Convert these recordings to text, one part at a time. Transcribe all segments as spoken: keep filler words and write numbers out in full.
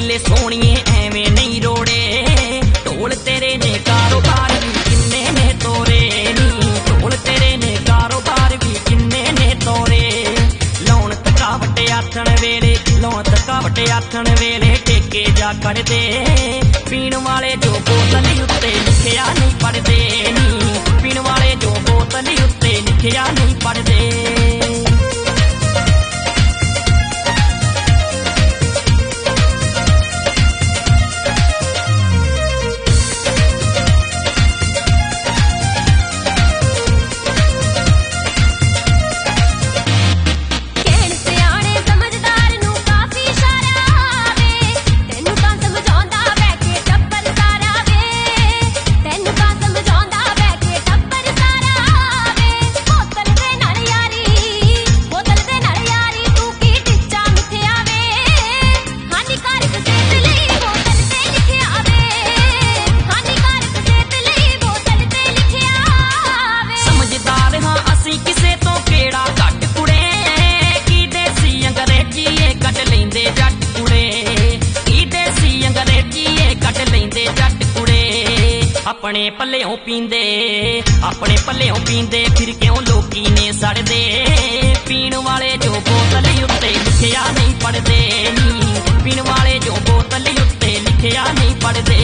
ਵੇਲੇ ਸੋਹਣੀਏ ਐਵੇਂ ਨਹੀਂ ਰੋੜੇ ਢੋਲ ਤੇਰੇ ਨੇ ਕਾਰੋਬਾਰ ਵੀ ਕਿੰਨੇ ਨੇ ਤੋਰੇ ਨੀ ਢੋਲ ਤੇਰੇ ਨੇ ਕਾਰੋਬਾਰ ਵੀ ਕਿੰਨੇ ਨੇ ਤੋਰੇ ਲਾਉਣ ਥਕਾਵਟ ਆਥਣ ਵੇਲੇ ਲਾਉਣ ਥਕਾਵਟ ਆਥਣ ਵੇਲੇ ਟੇਕੇ ਜਾ ਕਰਦੇ ਪੀਣ ਵਾਲੇ ਜੋ ਬੋਤਲ ਉੱਤੇ ਲਿਖਿਆ ਨਹੀਂ ਪੜਦੇ ਨੀ ਪੀਣ ਵਾਲੇ ਜੋ ਬੋਤਲ ਉੱਤੇ ਲਿਖਿਆ ਨਹੀਂ ਪੜਦੇ अपने पल्लेओं पींदे अपने पल्लेओं पींदे फिर क्यों लोकी ने सड़दे पीण वाले जो बोतल उत्ते लिखिया नहीं पढ़दे नी पीण वाले जो बोतल उत्ते लिखिया नहीं पढ़दे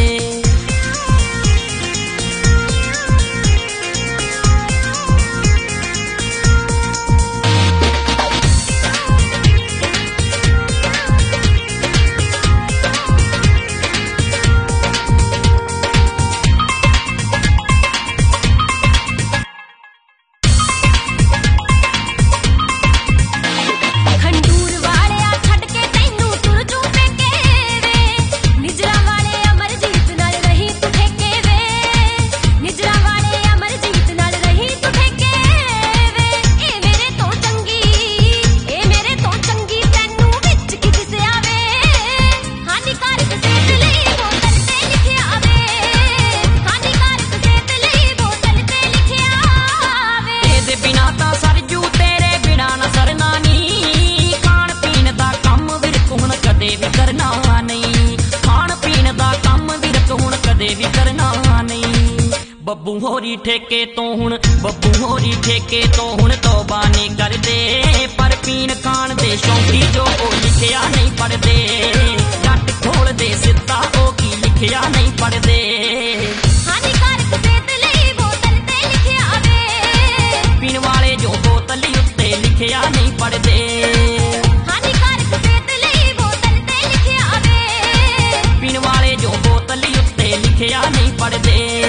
ਬੱਬੂ ਹੋਰੀ ਠੇਕੇ ਤੋਂ ਹੁਣ ਬੱਬੂ ਹੋਰੀ ਠੇਕੇ ਤੋਂ ਹੁਣ ਤੋਬਾ ਨਹੀਂ ਕਰਦੇ ਪਰ ਪੀਣ ਖਾਣ ਦੇ ਸ਼ੌਂਕੀ ਜੋ ਉਹ ਲਿਖਿਆ ਨਹੀਂ ਪੜਦੇ ਜੱਟ ਖੋਲਦੇ ਸਿੱਧਾ ਉਹ ਕੀ ਲਿਖਿਆ ਨਹੀਂ ਪੜਦੇ ਹਾਨੀਕਾਰਕ ਸਿਹਤ ਲਈ ਬੋਤਲ ਤੇ ਲਿਖਿਆ ਵੇ ਪੀਣ ਵਾਲੇ ਜੋ ਬੋਤਲ ਉੱਤੇ ਲਿਖਿਆ ਨਹੀਂ ਪੜਦੇ ਹਾਨੀਕਾਰਕ ਸਿਹਤ ਲਈ ਬੋਤਲ ਤੇ ਲਿਖਿਆ ਵੇ ਪੀਣ ਵਾਲੇ ਜੋ ਬੋਤਲ ਉੱਤੇ ਲਿਖਿਆ ਨਹੀਂ ਪੜਦੇ